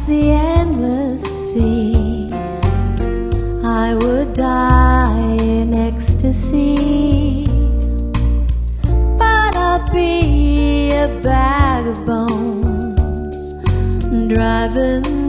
the endless sea, I would die in ecstasy, but I'll be a bag of bones driving